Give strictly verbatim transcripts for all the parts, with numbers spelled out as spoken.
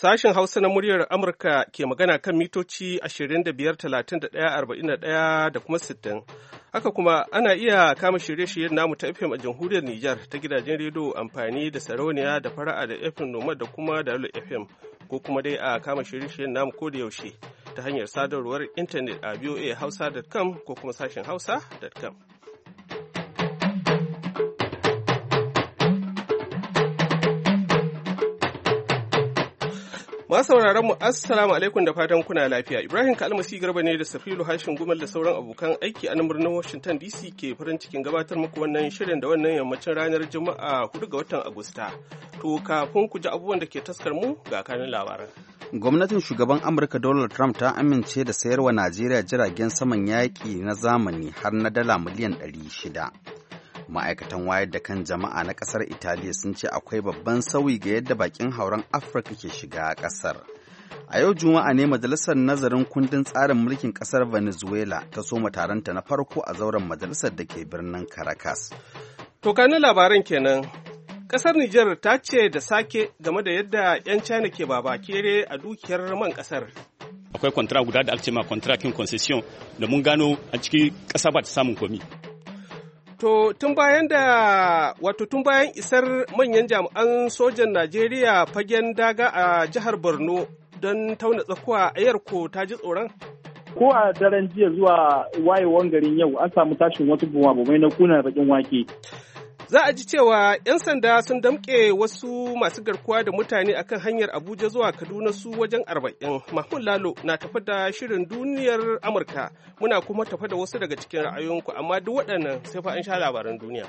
Sashen Hausa na muryar Amurka ke magana kan mitoci ashirin da biyar, talatin da ɗaya, arba'in da ɗaya da kuma sittin. Haka kuma ana iya kama shirye-shiryen namu ta F M a jamhuriyar Nijar ta gidajen rediyo amfani da sarauniya da fara'a da F M Nomad da kuma da F M, ko kuma dai a kama shirye-shiryen namu ko da yaushe ta hanyar sadarwar intanet a v o a hausa dot com ko kuma sashen hausa dot com. Masu sauraron mu assalamu alaikum da fatan kuna lafiya. Ibrahim Kalmasi Garba ne da Safilu Hashin Gumal da sauran abokan aiki a nan birnin Washington D C ke farin cikin gabatar muku wannan shirin da wannan yammacin ranar Juma'a hudu ga watan Agusta. To kafin ku ji abubuwan da ke taskar mu ga kanin labaran. Gwamnatin shugaban Amurka Donald Trump ta amince da sayarwa Najeriya jiragen saman yaƙi na zamani har na dala miliyan ɗari shida. Ma'aikatan wayar da kan jama'a na ƙasar Italiya sun ce akwai babban sauyi ga yadda bakin hauren Afirka ke shiga ƙasar. A yau Juma'a ne Majalisar Nazarin Kundin Tsarin Mulkin ƙasar Venezuela ta soma taronta na farko a zauren majalisar da ke birnin Caracas. To kanin labaran kenan. Ƙasar Nijar ta ce da sake game da yadda 'yan China ke babakere a dukiyar man ƙasar. Akwai kwantara guda da ake ce ma kwantarakin concession da mun gano a cikin ƙasa ba ta samun komi. To tun bayan da wato tun bayan isar manyan jami'an sojan Najeriya fagen daga a jihar Borno don tauna tsakuwa ayarko ta ji tsoron? Ko a daren jiya zuwa wayewan garin yau an samu tashin wasu bumabumai na kuna bakin wake. Za a ji cewa 'yan sanda sun damƙe wasu masu garkuwa da mutane akan hanyar Abuja zuwa Kaduna su wajen arba'in. Mahmud Lalo na tafi da shirin duniyar Amurka. Muna kuma tafi da wasu daga cikin ra'ayoyinku, amma duk waɗannan sai fa an sha labaran duniya.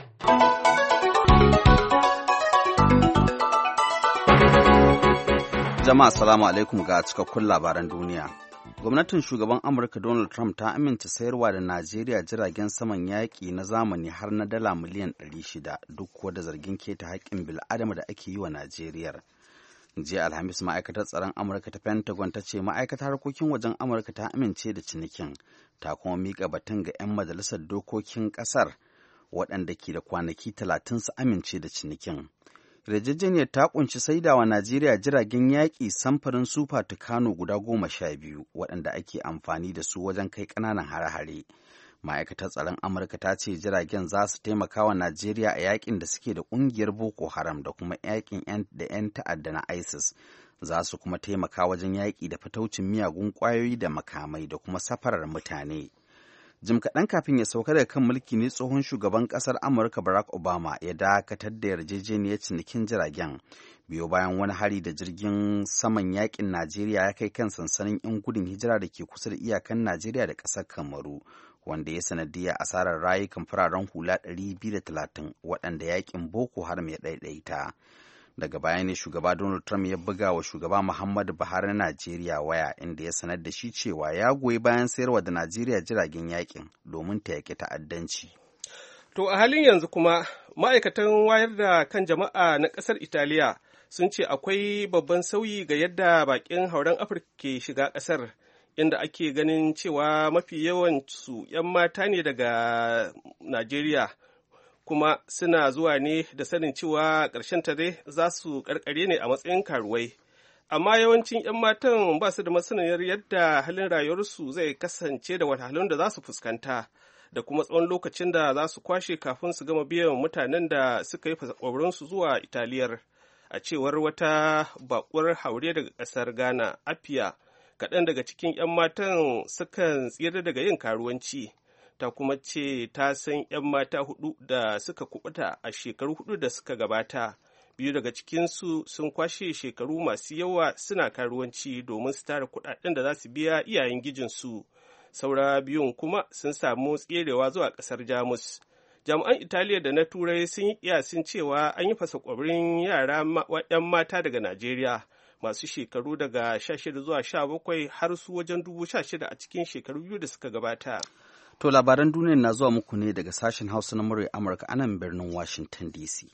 Jama'a salamu alaikum ga cikakkun labaran duniya. Gwamnatin shugaban Amurka Donald Trump ta aminta sayarwa da Najeriya jiragen saman yaƙi na zamani har na dala miliyan ɗari shida duk kuwa da zargin keta haƙƙin bil'adama da ake yi wa Najeriyar. Jiya Alhamis ma'aikatar tsaron Amurka ta Pentagon ta ce ma'aikatar harkokin wajen Amurka ta amince da cinikin, ta kuma miƙa batun ga 'yan majalisar dokokin ƙasar waɗanda ke da kwanaki talatin su amince da cinikin. Yarjejeniyar ta kunshi saidawa Najeriya jiragen yaƙi samfurin Super Tucano guda goma sha biyu waɗanda ake amfani da su wajen kai ƙananan hare-hare. Ma'aikatar tsaron Amurka ta ce jiragen za su taimaka wa Najeriya a yaƙin da suke da ƙungiyar Boko Haram da kuma yaƙin da 'yan ta'adda na ISIS. Za su kuma taimaka wajen yaƙi da fataucin miyagun ƙwayoyi da makamai da kuma safarar mutane. Jim kaɗan kafin ya sauka daga kan mulki ne tsohon shugaban ƙasar Amurka Barack Obama ya dakatar da yarjejeniyar cinikin jiragen biyo bayan wani hari da jirgin saman yaƙin Najeriya ya kai kan sansanin 'yan gudun hijira da ke kusa da iyakan Najeriya da ƙasar Kamaru, wanda ya sanadiyar asarar rayukan fararen hula ɗari biyu da talatin waɗanda yaƙin Boko Haram ya ɗaiɗaita. Daga baya ne shugaba Donald Trump ya buga wa shugaba Muhammadu Buhari na Najeriya waya inda ya sanar da shi cewa ya goyi bayan sayarwa da Najeriya jiragen yakin domin ta yaƙi ta'addanci. To a halin yanzu kuma ma'aikatan wayar da kan jama'a na ƙasar Italiya sun ce akwai babban sauyi ga yadda baƙin hauren Afirka ke shiga ƙasar, inda ake ganin cewa mafi yawan su 'yan mata ne daga Najeriya. kuma suna zuwa ne da sanin cewa ƙarshen ta dai za su ƙarƙare ne a matsayin karuwai. Amma yawancin 'yan matan ba su da masaniyar yadda halin rayuwarsu zai kasance da wahalhalun da za su fuskanta da kuma tsawon lokacin da za su kwashe kafin su gama biyan mutanen da suka yi fasakorinsu zuwa Italiyar. A cewar wata baƙuwar haure daga ƙasar Ghana, Apia, kaɗan daga cikin 'yan matan sukan tsira daga yin karuwanci. Ta kuma ce ta san 'yan mata hudu da suka kubuta a shekaru hudu da suka gabata. Biyu daga cikinsu sun kwashe shekaru masu yawa suna karuwanci domin su tara kudaden da za su biya iyayen gijinsu. Saura biyun kuma sun samu tserewa zuwa ƙasar Jamus. Jami'an Italiya da na Turai sun yi kiyasin cewa an yi fasa ƙwabrin yara 'yan mata daga Najeriya masu shekaru daga sha shida zuwa sha bakwai har su wajen dubu sha shida a cikin shekaru biyu da suka gabata. To labaran duniya na zuwa muku ne daga sashen Hausa na murya Amurka a nan birnin Washington D C.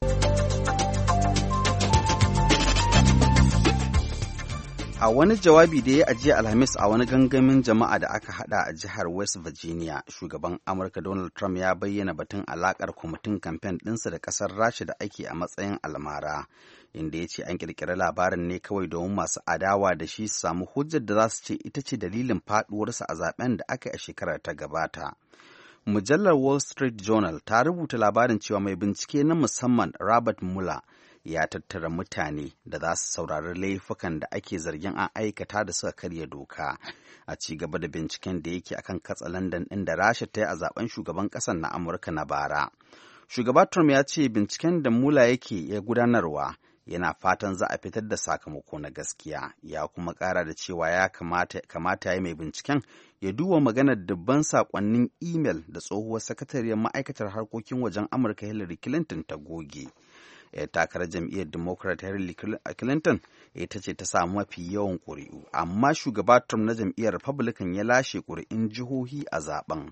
A wani jawabi da ya ajiye Alhamis a wani gangamin jama'a da aka hada a jihar West Virginia, shugaban Amurka Donald Trump ya bayyana batun alakar kwamitin kamfen ɗinsa da ƙasar Rasha da ake a matsayin almara. inda ya ce an ƙirƙiri labarin ne kawai domin masu adawa da shi su samu hujjar da za su ce ita ce dalilin faɗuwarsa a zaben da aka yi a shekarar ta gabata. Mujallar Wall Street Journal ta rubuta labarin cewa mai bincike na musamman Robert Mueller ya tattara mutane da za su saurari laifukan da ake zargin an aikata da suka karya doka a ci gaba da binciken da yake akan katsalandan ɗin da Rasha ta yi a zaben shugaban ƙasar na Amurka na bara. Shugaba Trump ya ce binciken da Mueller yake ya gudanarwa yana fatan za a fitar da sakamako na gaskiya, ya kuma ƙara da cewa ya kamata, kamata ya mai binciken ya duba maganar dubban saƙonnin imel da tsohuwar sakatariyar ma'aikatar harkokin wajen Amurka Hillary Clinton ta goge. Ya takarar jam'iyyar Democrat Hillary Clinton ita ce ta samu mafi yawan ƙuri'u, amma shugaba Trump na jam'iyyar Republican ya lashe ƙuri'un jihohi a zaben.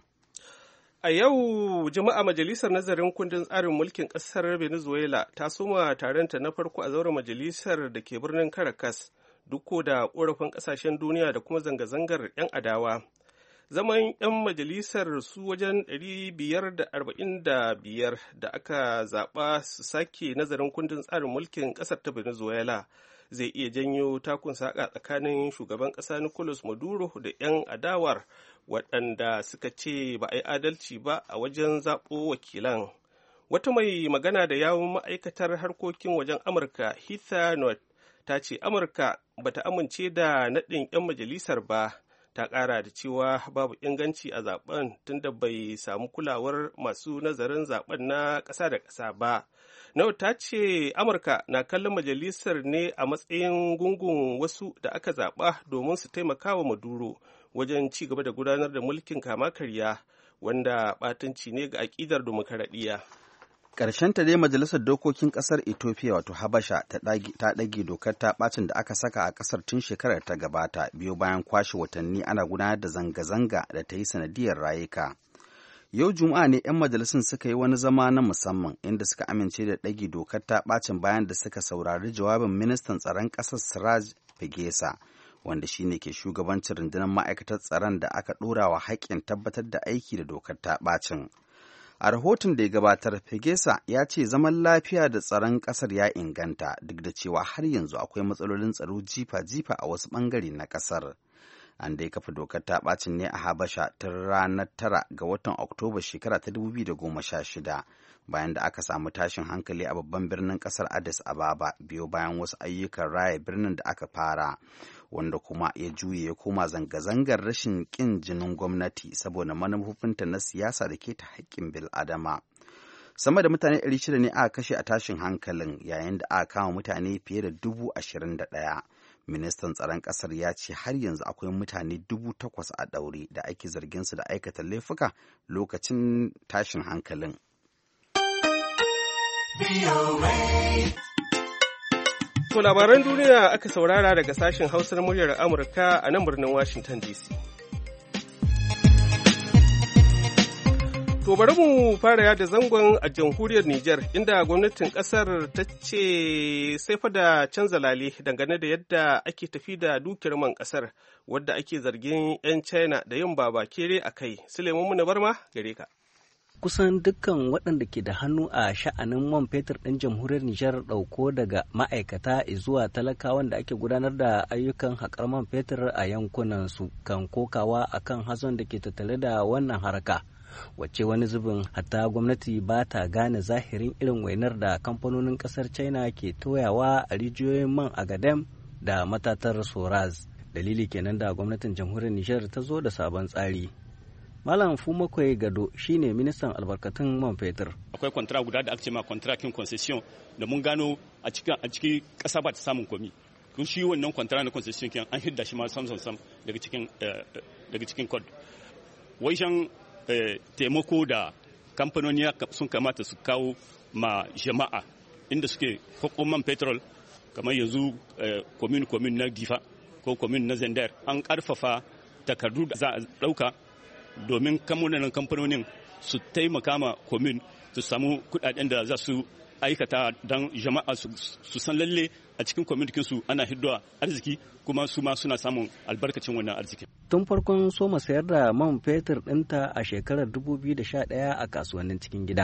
A yau Juma'a Majalisar Nazarin Kundin Tsarin Mulkin Ƙasar Venezuela ta soma taronta na farko a zauren majalisar da ke birnin Caracas, duk da ƙorafin ƙasashen duniya da kuma zanga-zangar 'yan adawa. Zaman 'yan majalisar su wajen ɗari biyar da arba'in da biyar da aka zaɓa su sake nazarin kundin tsarin mulkin ƙasar ta Venezuela zai iya janyo takun saƙa tsakanin shugaban ƙasa Nicolas Maduro da 'yan adawar waɗanda suka ce ba a yi adalci ba a wajen zaɓo wakilan. Wata mai magana da yawun ma'aikatar harkokin wajen Amurka, Heather Nauert, ta ce Amurka ba ta amince da naɗin 'yan majalisar ba. Ta ƙara da cewa babu inganci a zaben tunda bai samu kulawar masu nazarin zaben na ƙasa da ƙasa ba. Nau ta ce Amurka na kallon majalisar ne a matsayin gungun wasu da aka zaɓa domin su taimaka wa Maduro wajen ci gaba da gudanar da mulkin kama karya wanda ɓatanci ne ga aƙidar dimokuraɗiyya. ta dai majalisar dokokin ƙasar Ethiopia wato Habasha ta ɗage dokar ta ɓacin da aka saka a ƙasar tun shekarar ta gabata biyo bayan kwashe watanni ana gudanar da zanga-zanga da ta yi sanadiyar rayuka. Yau Juma'a ne 'yan majalisun suka yi wani zama na musamman inda suka amince da ɗage dokar ta ɓacin bayan da suka saurari jawabin ministan tsaron ƙasar Siraj Fegesa, wanda shine ke shugabancin rundunar ma'aikatar tsaron da aka ɗora wa haƙƙin tabbatar da aiki da dokar ta ɓacin. A rahoton da ya gabatar, Fegesa ya ce zaman lafiya da tsaron ƙasar ya inganta duk da cewa har yanzu akwai matsalolin tsaro jifa-jifa a wasu ɓangare na ƙasar. An dai kafa dokar ta ɓacin ne a Habasha tun ranar tara ga watan Oktoba shekara ta dubu biyu da goma sha shida bayan da aka samu tashin hankali a babban birnin ƙasar Addis Ababa biyo bayan wasu ayyukan raya birnin da aka fara, wanda kuma ya juye ya koma zanga-zangar rashin ƙin jinin gwamnati saboda manufofinta na siyasa da keta haƙƙin bil'adama. Sama da mutane ɗari shida ne aka kashe a tashin hankalin yayin da aka kama mutane fiye da dubu ashirin da ɗaya. Ministan tsaron ƙasar ya ce har yanzu akwai mutane dubu takwas a ɗaure da ake zargin su da aikata laifuka lokacin tashin hankalin. To labaran duniya aka saurara daga sashen Hausar muryar Amurka a nan birnin Washington D C. To bari mu fara yada zangon a jamhuriyar Nijar inda gwamnatin kasar ta ce sai fa da canza lale dangane da yadda ake tafi da dukiyar man kasar wadda ake zargin 'yan China da yin babakere a kai. Suleiman Muna Barma gare ka. Kusan dukkan waɗanda ke da hannu a sha'anin man fetur ɗin jamhuriyar Nijar ɗauko daga ma'aikata zuwa talakawan da ake gudanar da ayyukan haƙar man fetur a yankunan su kan kokawa akan hazon da ke tattare da wannan haraka. Wacce wani zubin hatta gwamnati ba ta gane zahirin irin wainar da kamfanonin kasar China ke toyawa a rijiyoyin man Agadem da matatar Soraz. Dalili kenan da gwamnatin jamhuriyar Nijar ta zo da sabon tsari. Malam Fumakwai Gado shine ministan albarkatun man fetur. Akwai kwantara guda da aka ce ma kwantarakin concession da mun gano a cikin a cikin kasa ba ta samun komi. Kun shi wannan kwantara na concession kin an hidda shi ma sam sam sam daga cikin daga cikin code. Wajen taimako da kamfanoni sun kamata su kawo ma jama'a inda suke hukun man petrol kamar yanzu komin komin na Difa ko komin na Zender an karfafa takardu da za a dauka domin kamunan kamfanonin su taimaka ma komin su samu kudaden da za su aikata don jama'a su san lalle a cikin kwamitin su ana hiddowa arziki kuma su ma suna samun albarkacin wannan arziki. Tun farkon soma sayar da man fetur ɗinta a shekarar dubu biyu da sha ɗaya a kasuwannin cikin gida,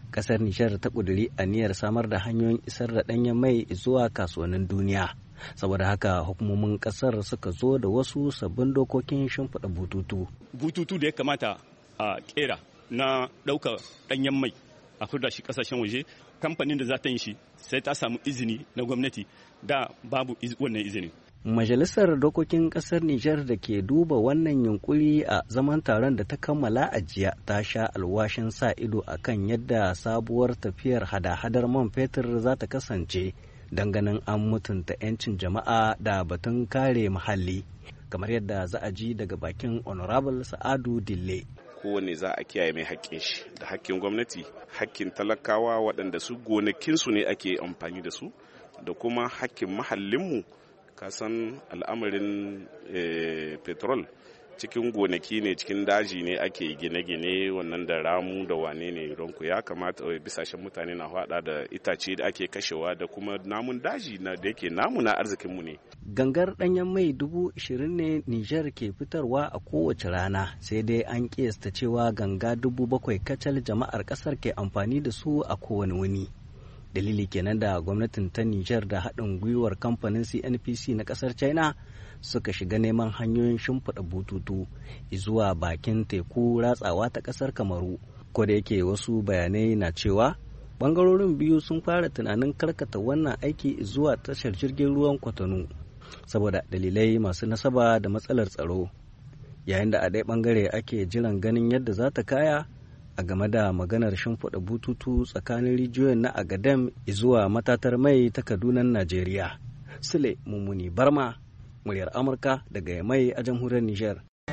ƙasar Nijar ta ƙuduri aniyar samar da hanyoyin isar da ɗanyen mai zuwa kasuwannin duniya. Saboda haka hukumomin ƙasar suka zo da wasu sabbin dokokin shimfiɗa bututu. Bututu da ya kamata a ƙera na ɗaukar ɗanyen mai a furda shi ƙasashen waje, kamfanin da za ta yi shi sai ta samu izini na gwamnati, da babu wannan izini. Majalisar Dokokin Ƙasar Nijar da ke duba wannan yunkuri a zaman taron da ta kammala a jiya ta sha alwashin sa ido a kan yadda sabuwar tafiyar hada-hadar man fetur za ta kasance ganin an mutunta 'yancin jama'a da batun kare muhalli, kamar yadda za a ji daga bakin Honorable Sa'adu Dille. Kowane za a kiyaye mai haƙƙin shi da haƙƙin gwamnati, haƙƙin talakawa waɗanda su gonakinsu ne ake amfani da su, da kuma haƙƙin mahallinmu. Kasan al'amarin e, petrol cikin gonaki ne, cikin daji ne ake gine-gine, wannan da ramu da wane ne, ronku ya kamata bisashen mutane na hada da itace da ake kashewa da kuma namun daji na da yake namu na arzikinmu ne. Gangar ɗanyen mai dubu ishirin ne Nijar ke fitarwa a kowace rana, sai dai an kiyasta cewa ganga dubu bakwai kacal jama'ar ƙasar ke amfani da su a kowane wuni. Dalili kenan da gwamnatin ta Nijar da haɗin gwiwar kamfanin C N P C na ƙasar China suka shiga neman hanyoyin shimfiɗa bututu zuwa bakin teku ratsawa ta ƙasar Kamaru. Ko da yake wasu bayanai na cewa ɓangarorin biyu sun fara tunanin karkata wannan aiki zuwa tashar jirgin ruwan Kwatano saboda dalilai masu nasaba da matsalar tsaro, yayin da a ɗaya ɓangare ake jiran ganin yadda za ta kaya a game da maganar shimfiɗa bututu tsakanin rijiyoyin na Agadem zuwa matatar mai ta Kaduna, Najeriya. Sule Mummuni Barma, muryar Amurka daga Yamai a jamhuriyar Nijar.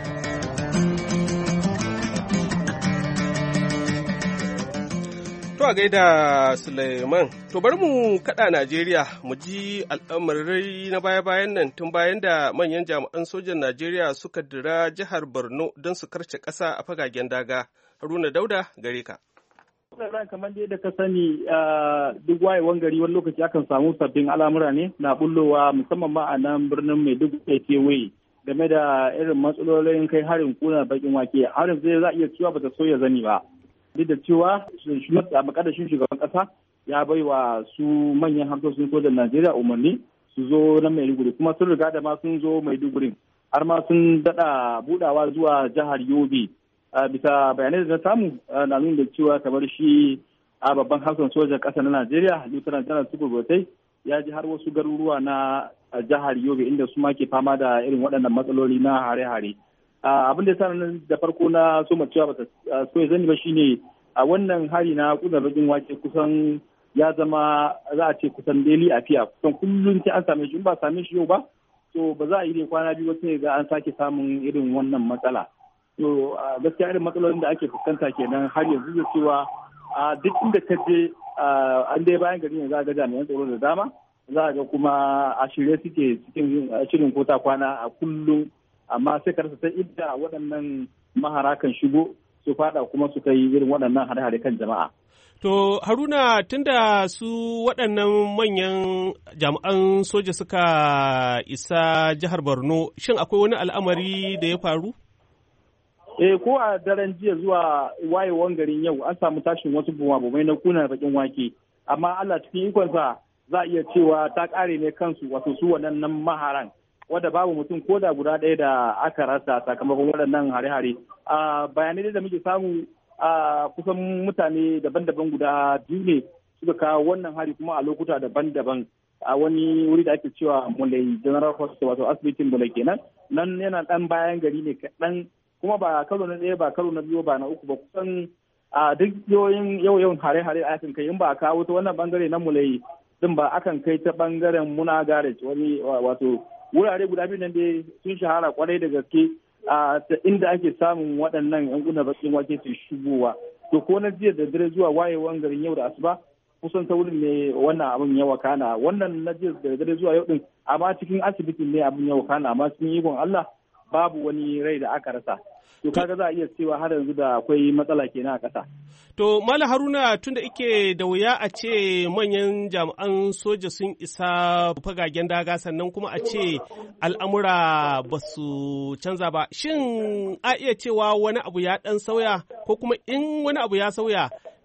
To a gaida Suleiman, to bari mu kaɗa Najeriya mu ji al'amarai na baya-bayan nan tun bayan da manyan jami'an sojan Najeriya suka dira jihar Borno don su karce ƙasa a fagagen daga. Haruna Dauda gare ka. Kamar da ka sani duk wayewan gari wani lokaci akan samu sabbin al'amura ne na bullowa musamman ma a nan birnin Maiduguri kewaye game da irin matsalolin kai harin kuna bakin wake. Harin zai za a iya cewa bata soya zani ba. Duk da cewa a makadashin shugaban kasa ya bai wa su manyan hafsoshin sojan Najeriya umarni su zo na Maiduguri, kuma sun riga da ma sun zo Maiduguri har ma sun daɗa budawa zuwa jihar Yobe. Bisa bayanai da na samu na nuna da cewa kamar shi a babban hafsan sojan ƙasa na Najeriya, Lieutenant General Tukur Botai, ya ji har wasu garuruwa na jihar Yobe inda su ma ke fama da irin waɗannan matsaloli na hare-hare. Abin da ya sa da farko na so cewa bata so ya zani ba shine a wannan hari na kudan bakin wake kusan ya zama za a ce kusan daily afiya, kusan kullum sai an same shi, in ba same shi yau ba to ba za a yi ne kwana biyu wata ga an sake samun irin wannan matsala. To gaskiya irin matsalolin da ake fuskanta kenan har yanzu da cewa a duk inda ka je an dai bayan gari ne za a ga jami'an tsaro da dama, za a ga kuma a shirye suke cikin shirin kota kwana a kullum, amma sai ka rasa ta idda waɗannan mahara kan shigo su fada kuma su kai irin waɗannan hare-hare kan jama'a. To Haruna, tunda su waɗannan manyan jami'an soja suka isa jihar Borno, shin akwai wani al'amari da ya faru? Eh ko a daren jiya zuwa wayewan garin yau an samu tashin wasu bumabumai na kuna bakin wake, amma Allah cikin ikonsa za a iya cewa ta ƙare ne kansu wato su waɗannan maharan, wadda babu mutum ko da guda ɗaya da aka rasa sakamakon waɗannan hare-hare. A bayanai da muke samu a kusan mutane daban-daban guda biyu ne suka kawo wannan hari kuma a lokuta daban-daban a wani wuri da ake cewa Mulai General Hospital wato asibitin Mulai kenan, nan yana ɗan bayan gari ne kaɗan, kuma ba karo na ɗaya ba karo na biyu ba na uku ba, kusan a duk yawan yawan hare-hare a yakin kai in ba a kawo ta wannan bangare na Mulai din ba akan kai ta bangaren Muna Garage wani wato wurare guda biyu nan dai sun shahara kwarai da gaske a inda ake samun waɗannan yan kuna bakin wake su shigowa. To ko na jiya da dare zuwa wayewan garin yau da asuba kusan ta wurin ne wannan abin ya wakana, wannan na jiya da dare zuwa yau din amma cikin asibitin ne abin ya wakana, amma cikin ikon Allah babu wani rai da aka rasa. To kaga za a iya cewa har yanzu da akwai matsala kenan a ƙasa. To Malam Haruna, tunda ike da wuya a ce manyan jami'an soja sun isa fagagen daga sannan kuma a ce al'amura ba su canza ba, shin a iya cewa wani abu ya ɗan sauya ko kuma in wani abu ya sauya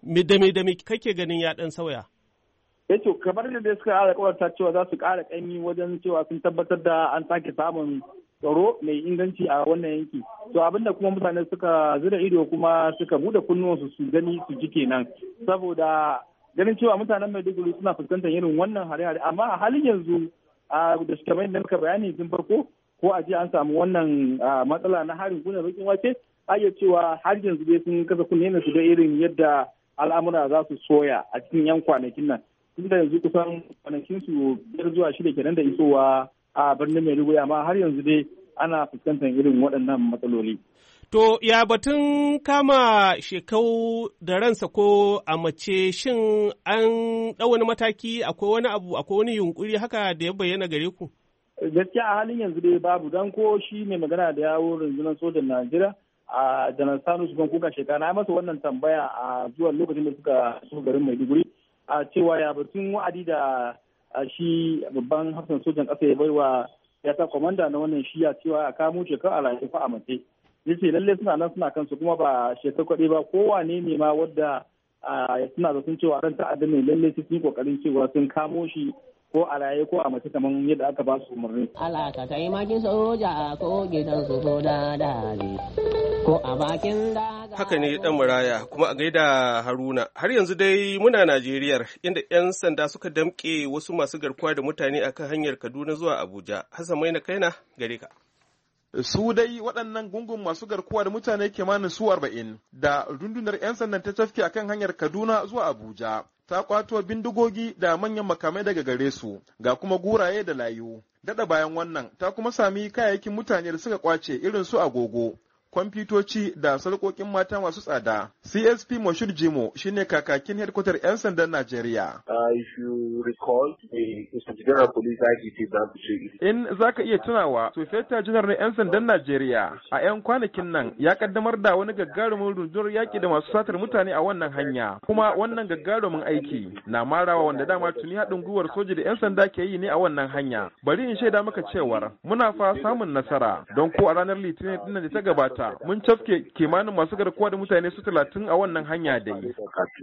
me da me da me kake ganin ya ɗan sauya? Eh to kamar da suka alƙawarta cewa za su ƙara ƙaimi wajen cewa sun tabbatar da an sake samun tsaro mai inganci a wannan yanki. To abinda kuma mutane suka zura ido kuma suka bude kunnuwansu su gani su ji kenan. Saboda ganin cewa mutanen Maiduguri suna fuskantar irin wannan hare-hare amma a halin yanzu da shi kamar yadda muka bayani tun farko ko a jiya an samu wannan matsala na harin kuna bakin wake a iya cewa har yanzu dai sun kasa kunne su da irin yadda al'amura za su soya a cikin yan kwanakin nan. Tunda yanzu kusan kwanakin su biyar zuwa shida kenan da isowa a birnin Maiduguri amma har yanzu dai ana fuskantar irin waɗannan matsaloli. To ya batun kama shekau da ransa ko a mace shin an ɗau wani mataki akwai wani abu akwai wani yunkuri haka da ya bayyana gare ku? Gaskiya a halin yanzu dai babu don ko shi mai magana da yawo rundunar sojan Najeriya a janar Sanu Sugan Kuka shekara na masa wannan tambaya a zuwa lokacin da suka so garin Maiduguri a cewa ya batun wa'adi da shi babban hafsan sojan ƙasa ya baiwa ya ta kwamanda na wannan shiya cewa a kamo shekau a rayu fa a mace. Ya ce lallai suna nan suna kansu kuma ba shekau kaɗai ba kowane ne ma wadda suna da sun cewa ran ta'adda ne lallai sun yi kokarin cewa sun kamo shi ko a raye ko a mace kamar yadda aka ba su umarni. Allah ka taimakin soja ko gidan su ko dadali ko a bakin daga. Haka ne dan Muraya kuma a gaida Haruna. Har yanzu dai muna Najeriya inda 'yan sanda suka damƙe wasu masu garkuwa da mutane akan hanyar Kaduna zuwa Abuja. Hassan Maina kaina gare ka. Su dai waɗannan gungun masu garkuwa da mutane kimanin su arba'in da rundunar 'yan sandan ta tafke akan hanyar Kaduna zuwa Abuja. Ta kwato bindigogi da manyan makamai daga gare su, ga kuma guraye da layu. Daɗa bayan wannan, ta kuma sami kayayyakin mutane da suka kwace irin su agogo, kwamfutoci da sarƙoƙin mata masu tsada. C S P Moshud Jimo shine kakakin hedkwatar 'yan sandan Najeriya. In za ka iya tunawa, Sofeta Janar na 'yan sandan Najeriya a 'yan kwanakin nan ya kaddamar da wani gagarumin rundunar yaƙi da masu satar mutane a wannan hanya. Kuma wannan gagarumin aiki na marawa wanda dama tuni haɗin gwiwar soja da 'yan sanda ke yi ne a wannan hanya. Bari in shaida maka cewar muna fa samun nasara don ko a ranar Litinin ɗin da ta gabata mun cafke kimanin masu garkuwa da mutane su talatin a wannan hanya da yi.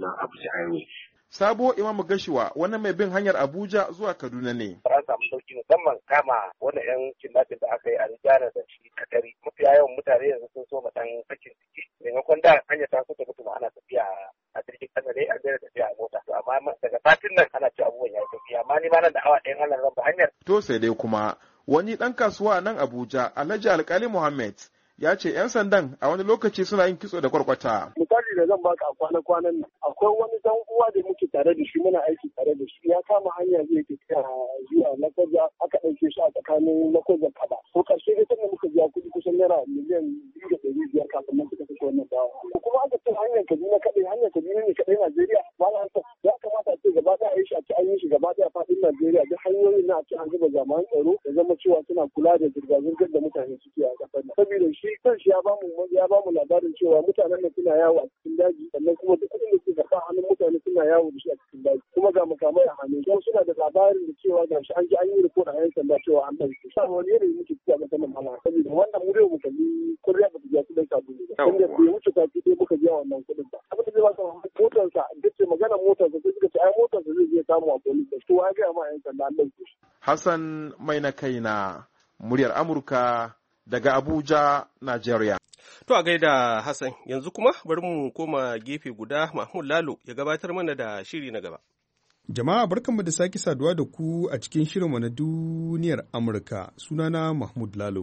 Sabo Imamu Gashiwa wani mai bin hanyar Abuja zuwa Kaduna ne. An samu sauki musamman kama wani yan kidnapping da aka yi a Rijana da shi Kadari. Mafi yawan mutane yanzu sun so ma dan sakin ciki. Maimakon da hanyar ta suka mutu ana tafiya a jirgin kasa dai an daina tafiya a mota. To amma daga satin nan ana ci abubuwan ya tafiya. Amma ni ma nan da awa ɗayan Allah zan ba hanyar. To sai dai kuma wani ɗan kasuwa nan Abuja Alhaji Alkali Muhammad ya ce 'yan sandan a wani lokaci suna yin kitso da kwarkwata. Misali da zan baka a kwana-kwanan nan akwai wani dan uwa da muke tare da shi muna aiki tare da shi ya kama hanya zai tafiya zuwa Lakwaja aka ɗauke shi a tsakanin Lakwaja Kaba. Ko ƙarshe dai sannan muka biya kuɗi kusan naira miliyan biyu da ɗari biyar kafin nan suka kashe wannan bawa. Kuma aka ce hanyar Kaduna kaɗai hanyar Kaduna ne kaɗai Najeriya ba na ya kamata a ce gaba ɗaya a yi shi a ce an yi shi gaba ɗaya faɗin Najeriya duk hanyoyin na a ce an zuba jami'an tsaro da zama cewa suna kula da zirga-zirgar da mutane suke a ƙasar nan. Saboda shi kanshi ya bamu ya bamu labarin cewa mutanen da suna yawo a cikin daji sannan kuma duk kuɗin da suke karɓa hannun mutane suna yawo da shi a cikin daji kuma ga makamai a hannu don suna da labarin da cewa ga shi an ji an yi rikon a yan sanda cewa an ɗauke sa wani yanayi muke ciki a ƙasar nan mala saboda wannan mu dai mu kalli kuriya ba ta biya kuɗin sabulu ba inda bai wuce sati dai muka biya wannan kuɗin ba abin da zai ba sa motarsa duk ce magana motarsa sai suka ce ai motarsa zai je samu a polis da to ya gaya ma yan sanda an ɗauke shi. Hassan mai na kaina muryar Amurka daga Abuja, Najeriya. To a gaida Hassan, yanzu kuma bari mu koma gefe guda Mahmud Lalo ya gabatar mana da shiri na gaba. Jama'a barkanmu da sake saduwa da ku a cikin shirinmu na duniyar Amurka. Sunana Mahmud Lalo.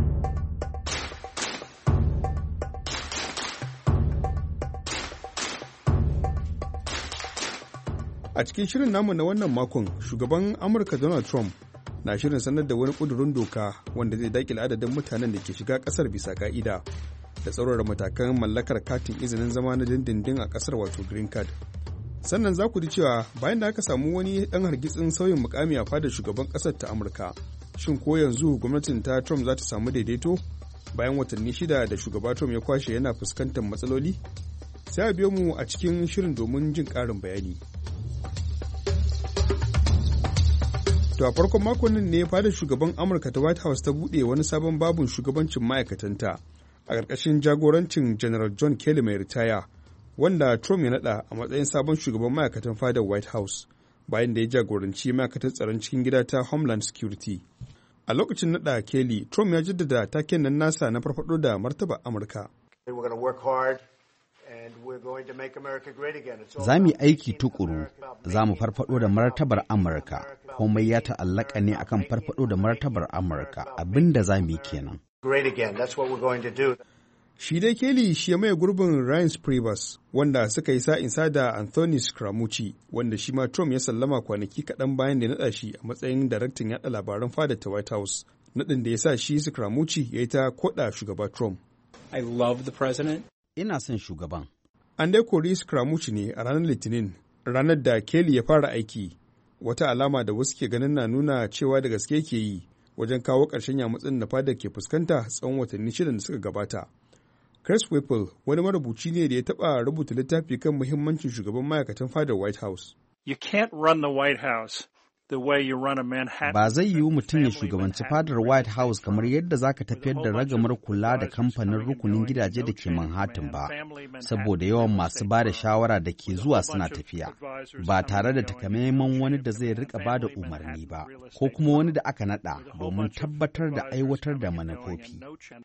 A cikin shirin namu na wannan makon, shugaban Amurka Donald Trump na shirin sanar da wani ƙudurin doka wanda zai daƙile adadin mutanen da ke shiga ƙasar bisa ƙa'ida da tsaurara matakan mallakar katin izinin zama na dindindin a ƙasar wato green card. Sannan za ku ji cewa bayan da aka samu wani ɗan hargitsin sauyin mukami a fadar shugaban ƙasar ta Amurka, shin ko yanzu gwamnatin ta Trump za ta samu daidaito bayan watanni shida da shugaba Trump ya kwashe yana fuskantar matsaloli? Sai a biyo mu a cikin shirin domin jin ƙarin bayani. To a farkon makon nan ne fadar shugaban Amurka ta White House ta buɗe wani sabon babun shugabancin ma'aikatanta a ƙarƙashin jagorancin General John Kelly mai ritaya, wanda Trump ya naɗa a matsayin sabon shugaban ma'aikatan fadar White House bayan da ya jagoranci ma'aikatar tsaron cikin gida ta Homeland Security. A lokacin naɗa Kelly, Trump ya jaddada taken nan nasa na farfaɗo da martaba Amurka. Za mu yi aiki tukuru, za mu farfaɗo da martabar Amurka, komai ya ta'allaka ne akan farfaɗo da martabar Amurka, abin da za mu yi kenan. Shi dai Kelly shi ya maye gurbin Ryan Priebus, wanda suka yi sa'insa da Anthony Scaramucci, wanda shi ma Trump ya sallama kwanaki kaɗan bayan da ya naɗa shi a matsayin daraktan yaɗa labaran fada ta White House, naɗin da ya sa shi Scaramucci ya yi ta koɗa shugaba Trump. I love the president. Ina son shugaban. An dai kori Scaramucci ne a ranar Litinin, ranar da Kelly ya fara aiki, wata alama da wasu ke ganin na nuna cewa da gaske ke yi wajen kawo ƙarshen yamutsin da fadar ke fuskanta tsawon watanni shida da suka gabata. Chris Whipple wani marubuci ne da ya taɓa rubuta littafi kan muhimmancin shugaban ma'aikatan fadar White House. You can't run the White House the way you run a Manhattan. Ba zai yiwu mutum ya shugabanci fadar White House kamar yadda za ka tafiyar da ragamar kula da kamfanin rukunin gidaje da ke Manhattan ba, saboda yawan masu ba da shawara da ke zuwa suna tafiya, ba tare da takamaiman wani da zai rika ba da umarni ba, ko kuma wani da aka nada domin tabbatar da aiwatar da manufofi.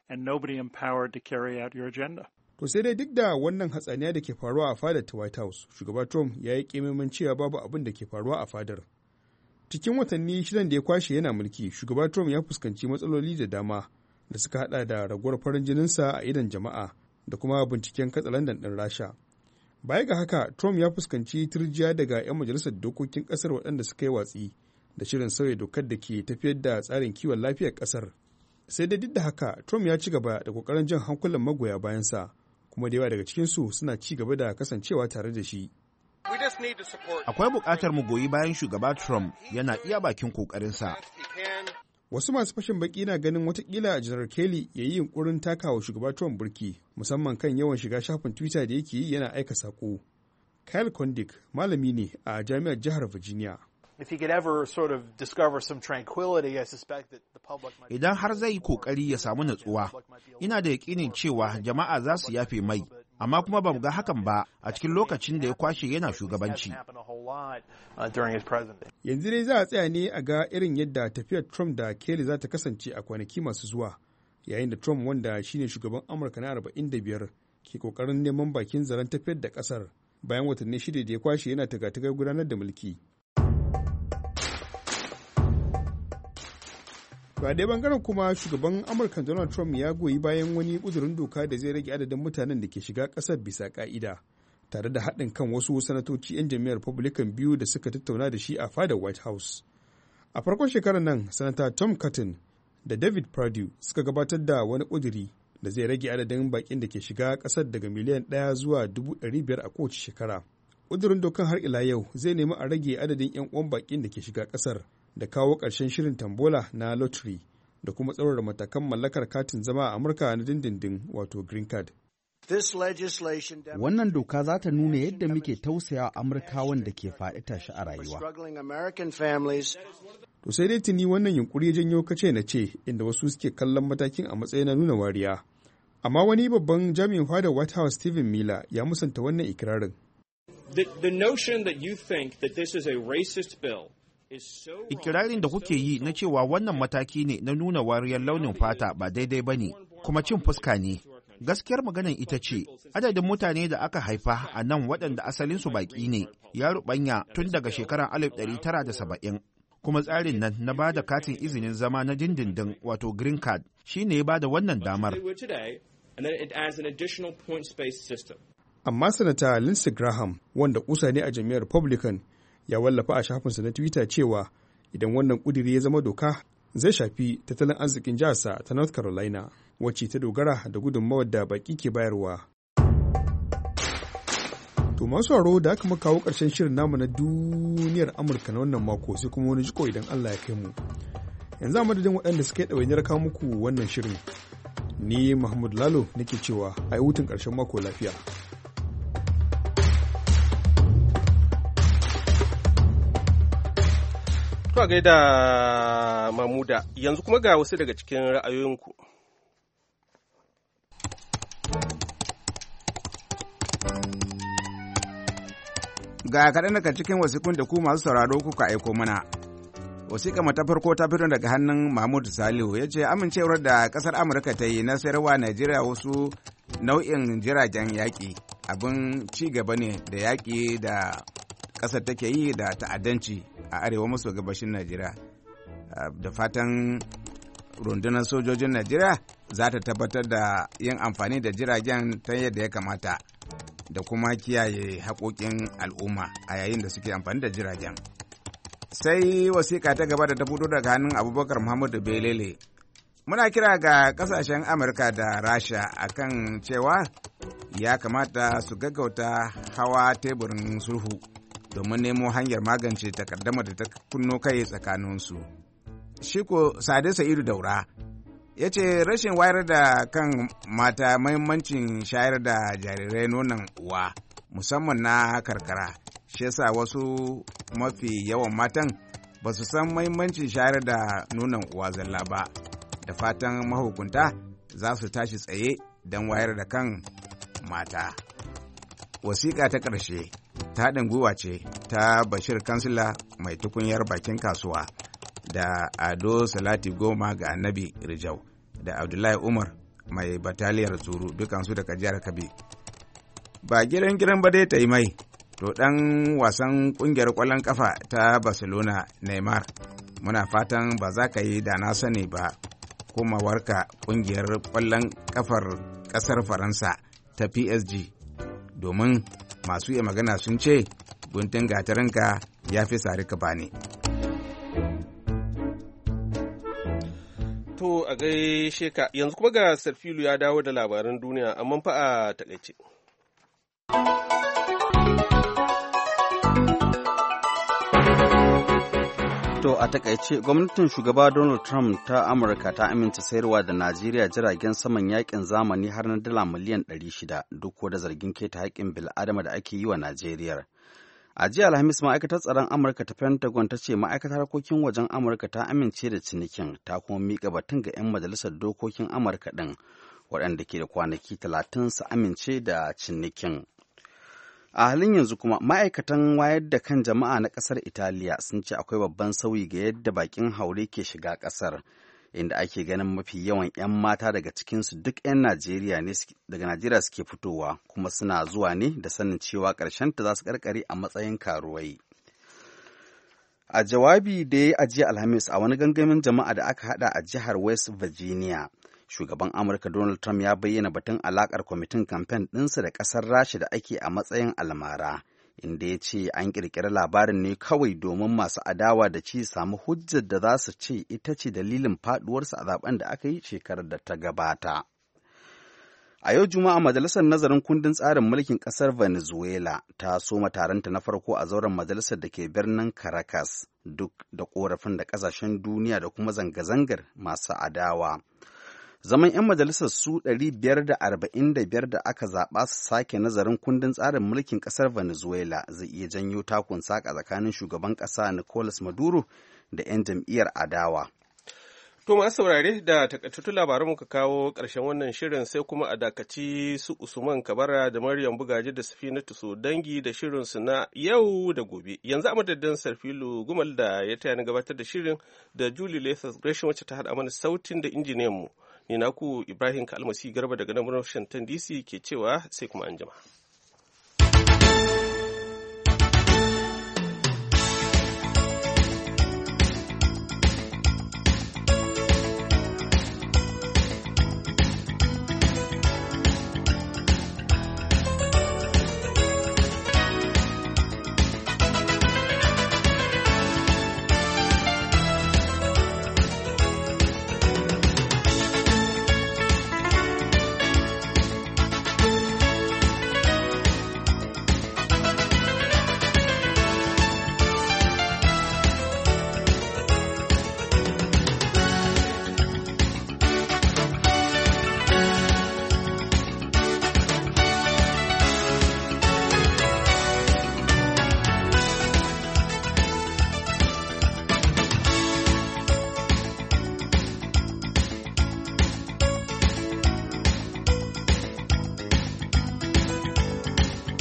To sai dai duk da wannan hatsaniya da ke faruwa a fadar ta White House, shugaba Trump ya yi ƙimamin cewa babu abin da ke faruwa a fadar. Cikin watanni shidan da ya kwashe yana mulki, shugaba Trump ya fuskanci matsaloli da dama da suka hada da raguwar farin jininsa a idon jama'a da kuma binciken katsalandan ɗin Rasha. Baya ga haka, Trump ya fuskanci turjiya daga 'yan majalisar dokokin ƙasar waɗanda suka yi watsi da shirin sauya dokar da ke tafiyar da tsarin kiwon lafiyar ƙasar. Sai dai duk da haka, Trump ya ci gaba da ƙoƙarin jan hankulan magoya bayansa, kuma da yawa daga cikinsu suna ci gaba da kasancewa tare da shi. Akwai buƙatar mu goyi bayan shugaba Trump, yana iya bakin ƙoƙarinsa. Wasu masu fashin baki na ganin watakila Janar Kelly ya yi yunkurin takawa shugaba Trump burki, musamman kan yawan shiga shafin Twitter da yake yi yana aika saƙo. Kyle Kondik malami ne a jami'ar jihar Virginia. Idan har zai yi kokari ya samu natsuwa, ina da yakinin cewa jama'a za su yafe mai, amma kuma ba mu ga hakan ba a cikin lokacin da ya kwashe yana shugabanci. Yanzu dai za a tsaya ne a ga irin yadda tafiyar Trump da Kelly za ta kasance a kwanaki masu zuwa, yayin da Trump, wanda shine shugaban Amurka na arba'in da biyar, ke kokarin neman bakin zaren tafiyar da kasar bayan watanni shida da ya kwashe yana taga-tagar gudanar da mulki. Ba dai bangaren kuma shugaban Amurka Donald Trump ya goyi bayan wani ƙudurin doka da zai rage adadin mutanen da ke shiga ƙasar bisa ƙa'ida, tare da haɗin kan wasu sanatoci 'yan jam'iyyar Republican biyu da suka tattauna da shi a fadar White House. A farkon shekarar nan, Sanata Tom Cotton da David Perdue suka gabatar da wani ƙuduri da zai rage adadin baƙin da ke shiga ƙasar daga miliyan ɗaya zuwa dubu ɗari biyar a kowace shekara. Ƙudurin dokan har ila yau zai nemi a rage adadin 'yan uwan baƙin da ke shiga ƙasar da kawo ƙarshen shirin tambola na lottery da kuma tsaurara matakan mallakar katin zama a Amurka na dindindin wato green card. Wannan doka za ta nuna yadda muke tausaya Amurkawan da ke faɗi tashi a rayuwa. To sai dai tuni wannan yunkuri ya janyo kace na ce, inda wasu suke kallon matakin a matsayin na nuna wariya. Amma wani babban jami'in fadar White House Stephen Miller ya musanta wannan ikirarin. The, the notion that you think that this is a racist bill Ikirarin da kuke yi na cewa wannan mataki ne na nuna wariyar launin fata ba daidai ba ne, kuma cin fuska ne. Gaskiyar maganan ita ce, adadin mutane da aka haifa a nan waɗanda asalinsu baƙi ne ya ruɓanya tun daga shekarar alif ɗari tara da saba'in. Kuma tsarin nan na ba da katin izinin zama na dindindin wato green card shi ne ya ba da wannan damar. Amma Sanata Lindsey Graham, wanda kusa ne a jam'iyyar Republican, ya wallafa a shafinsa na Twitter cewa idan wannan kudiri ya zama doka zai shafi tattalin arzikin jiharsa ta North Carolina, wacce ta dogara da gudunmawar da baki ke bayarwa. To masu haro da aka kawo ƙarshen shirin namu na duniyar Amurka na wannan mako, sai kuma wani jiko idan Allah ya kai mu. Yanzu a madadin waɗanda suka yi ɗawainiyar kawo muku wannan shirin, ni Mahmud Lalo nake cewa a yi hutun ƙarshen mako lafiya. To gaida Mamuda, yanzu kuma ga wasu daga cikin ra'ayoyinku. ga kaɗan daga cikin wasikun da ku masu sauraro kuka aiko mana. Wasiƙa ta farko ta fito daga hannun Mahmud Salihu ya ce amincewar da ƙasar Amurka ta yi na sayarwa Najeriya wasu nau'in jiragen yaƙi abin ci gaba ne da yaƙi da ƙasar take yi da ta'addanci a arewa maso gabashin Najeriya. Da fatan rundunar sojojin Najeriya za ta tabbatar da yin amfani da jiragen ta yadda ya kamata da kuma kiyaye haƙoƙin al'umma a yayin da suke amfani da jiragen. Sai wasiƙa ta gaba da ta fito daga hannun Abubakar Muhammadu Belele. Muna kira ga ƙasashen Amurka da Rasha akan cewa ya kamata su gaggauta hawa teburin sulhu domin nemo hanyar magance takaddama da ta kunno kai tsakaninsu. Shiko Sade Sa'idu Daura ya ce rashin wayar da kan mata mahimmancin shayar da jarirai nonon uwa musamman na karkara. Shi yasa wasu mafi yawan matan ba su san mahimmancin shayar da nonon uwa zalla ba. Da fatan mahukunta za su tashi tsaye don wayar da kan mata. Wasiƙa ta ƙarshe ta haɗin gwiwa ce ta Bashir Kansila mai tukunyar bakin kasuwa da Ado Salati Goma ga Annabi Rijau da Abdullahi Umar mai bataliyar tsoro dukansu daga jihar Kabe. Ba gidan gidan ba dai ta yi mai. To ɗan wasan ƙungiyar ƙwallon ƙafa ta Barcelona Neymar, muna fatan ba za ka yi da na sani ba komawarka ƙungiyar ƙwallon ƙafar ƙasar Faransa ta P S G, domin masu iya magana sun ce guntun gatarinka ya fi sari ka bani. To a gaishe ka yanzu kuma ga Sarfilu ya dawo da labaran duniya amma fa a takaice. To a takaice gwamnatin shugaba Donald Trump ta Amurka ta aminta sayarwa da Najeriya jiragen saman yakin zamani har na dala miliyan ɗari shida duk da zargin keta haƙƙin bil'adama da ake yi wa Najeriya. A jiya Alhamis ma'aikatar tsaron Amurka ta Pentagon ta ce ma'aikatar harkokin wajen Amurka ta amince da cinikin ta kuma miƙa batun ga 'yan majalisar dokokin Amurka ɗin waɗanda ke da kwanaki talatin su amince da cinikin. A halin yanzu kuma ma'aikatan wayar da kan jama'a na ƙasar Italiya sun ce akwai babban sauyi ga yadda bakin haure ke shiga ƙasar, inda ake ganin mafi yawan 'yan mata daga cikinsu duk 'yan Najeriya ne daga Najeriya suke fitowa kuma suna zuwa ne da sanin cewa ƙarshenta za su ƙarƙare a matsayin karuwai. A jawabi da ya yi a jiya Alhamis a wani gangamin jama'a da aka haɗa a jihar West Virginia, shugaban Amurka Donald Trump ya bayyana batun alakar kwamitin kamfen ɗinsa da ƙasar Rasha da ake a matsayin almara, inda ya ce an ƙirƙiri labarin ne kawai domin masu adawa da ci samu hujjar da za su ce ita ce dalilin faɗuwarsa a zaben da aka yi shekarar da ta gabata. A yau Juma'a Majalisar Nazarin Kundin Tsarin Mulkin Ƙasar Venezuela ta soma taronta na farko a zauren majalisar da ke birnin Caracas, duk da ƙorafin da ƙasashen duniya da kuma zanga-zangar masu adawa. Zaman 'yan majalisar su ɗari biyar da arba'in da biyar da aka zaɓa su sake nazarin kundin tsarin mulkin ƙasar Venezuela zai iya janyo takun saƙa tsakanin shugaban ƙasa Nicolas Maduro da 'yan jam'iyyar adawa. To masu saurare da takaitattun labaran muka kawo ƙarshen wannan shirin sai kuma a dakaci su Usman Kabara da Maryam Bugaji da Safinatu su dangi da shirin su na yau da gobe. Yanzu a madadin Sarfilu Gumal da ya taya ni gabatar da shirin da Julie Lathas Gresham wacce ta haɗa mana sautin da injiniyan mu. Ni naku Ibrahim Kalmasi Garba daga nan Washington D C ke cewa sai kuma anjima.